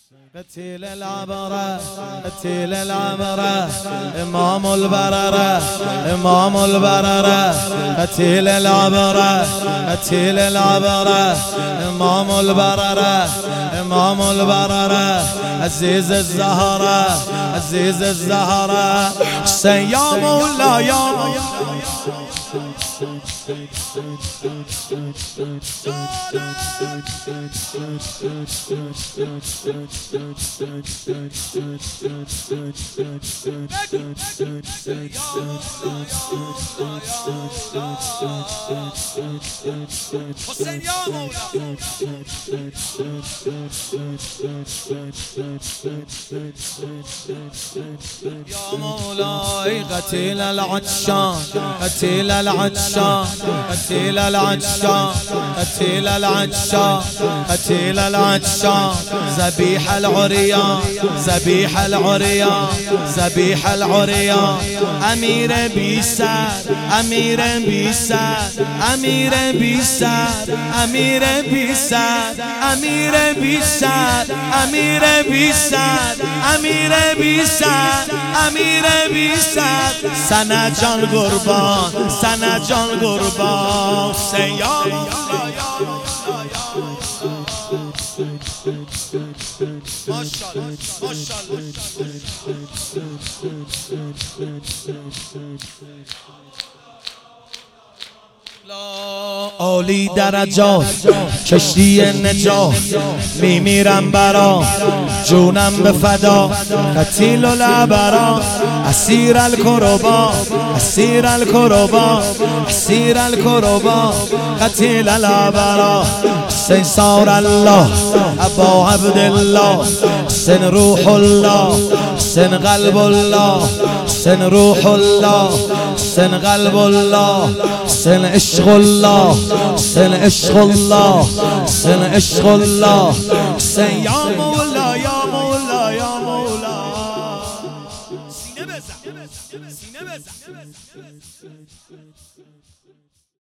قتيل العبرة قتيل العبرة إمام البررة إمام البررة قتيل العبرة قتيل العبرة إمام البررة إمام البررة عزيز الزهرة عزيز الزهرة حسين يا مولا يا مولا حسين يا مولا يا مولاي قتيل العطشان قتيل العطشان قتيل العطشان قتيل العطشان قتيل العطشان ذبيح العريان ذبيح العريان ذبيح العريان أمير بيسار أمير بيسار أمير بيسار أمير بيسار أمير بيسار أمير بيسار أمير بيسار أمير بيسار سنا جان قربان سنا جان قربان سيام ماشاءالله ماشاءالله عالی درجات کشتی نجات میمیرم برا جونم به فدا قتیل العبرا اسیر الکربا اسیر الکربا اسیر الکربا قتیل العبرا حسین صار الله ابا عبدالله حسین روح الله حسین قلب الله حسین روح الله حسین قلب الله حسین عشق الله حسین عشق الله حسین عشق الله حسین یا مولا یا مولا یا مولا سینه بزن سینه بزن